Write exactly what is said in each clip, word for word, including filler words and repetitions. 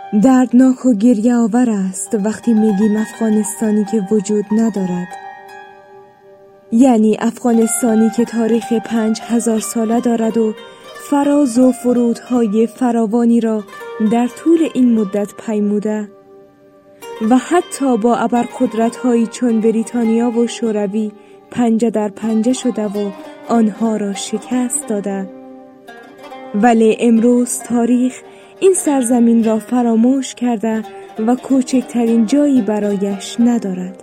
دردناک و گریه آور است وقتی میگیم افغانستانی که وجود ندارد، یعنی افغانستانی که تاریخ پنج هزار ساله دارد و فراز و فرودهای فراوانی را در طول این مدت پیموده و حتی با ابرقدرت‌هایی چون بریتانیا و شوروی پنجه در پنجه شده و آنها را شکست داده. ولی امروز تاریخ این سرزمین را فراموش کرده و کوچکترین جایی برایش ندارد.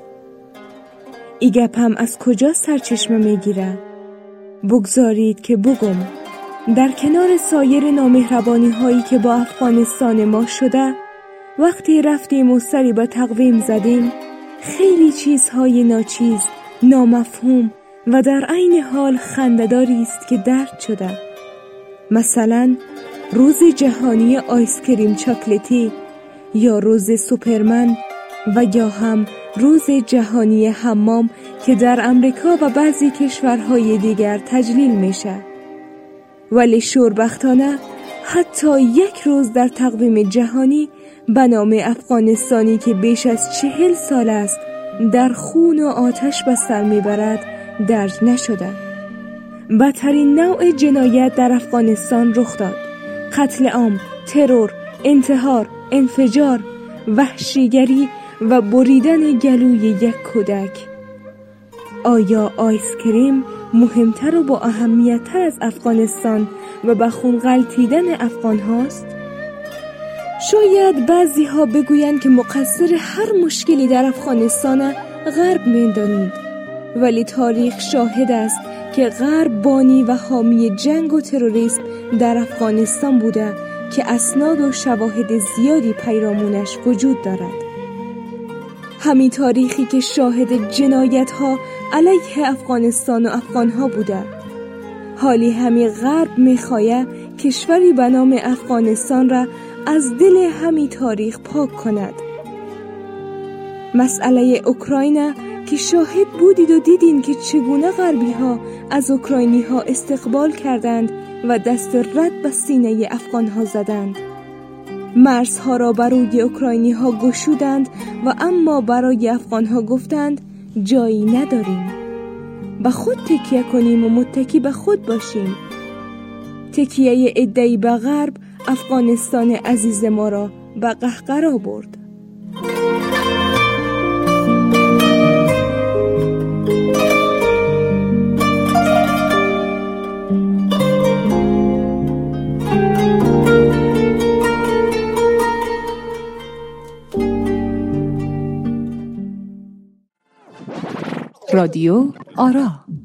ای گپم از کجا سرچشمه میگیره؟ بگذارید که بگم. در کنار سایر نامهربانی هایی که با افغانستان ما شده، وقتی رفتیم و سری به تقویم زدیم، خیلی چیزهای ناچیز، نامفهوم و در عین حال خنده‌داری است که درد شده. مثلا روز جهانی آیسکریم چاکلتی یا روز سوپرمن و یا هم روز جهانی حمام که در امریکا و بعضی کشورهای دیگر تجلیل میشه. ولی شوربختانه حتی یک روز در تقویم جهانی به نام افغانستانی که بیش از چهل سال است در خون و آتش به سر میبرد درج نشده. بدترین نوع جنایت در افغانستان رخ داد: قتل عام، ترور، انتحار، انفجار، وحشیگری و بریدن گلوی یک کودک. آیا آیسکریم مهمتر و با اهمیت‌تر از افغانستان و به خون غلتیدن افغان هاست؟ شاید بعضی ها بگویند که مقصر هر مشکلی در افغانستان غرب می‌دانید، ولی تاریخ شاهد است که غرب بانی و حامی جنگ و تروریسم در افغانستان بوده که اسناد و شواهد زیادی پیرامونش وجود دارد. همین تاریخی که شاهد جنایت ها علیه افغانستان و افغان ها بوده. حالی همین غرب میخواهد کشوری به نام افغانستان را از دل همین تاریخ پاک کند. مسئله اوکراین که شاهد بودید و دیدین که چگونه غربی ها از اوکراینی ها استقبال کردند و دست رد به سینه افغان ها زدند. مرزها را برای اوکراینی ها گشودند و اما برای افغان ها گفتند جایی نداریم. به خود تکیه کنیم و متکی به خود باشیم. تکیه عده‌ای به غرب افغانستان عزیز ما را به قهقرا برد. رادیو آرا.